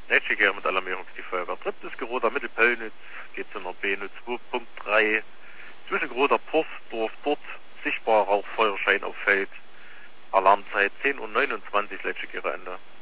Nächste mit Alarmierung die Feuerwehr. Drittes Geroder Mittelpöllnitz geht zu einer BNU 2.3. Zwischen Geroder Porsdorf dort sichtbarer Rauchfeuerschein auf Feld. Alarmzeit 10:29 Uhr, letzte Ende.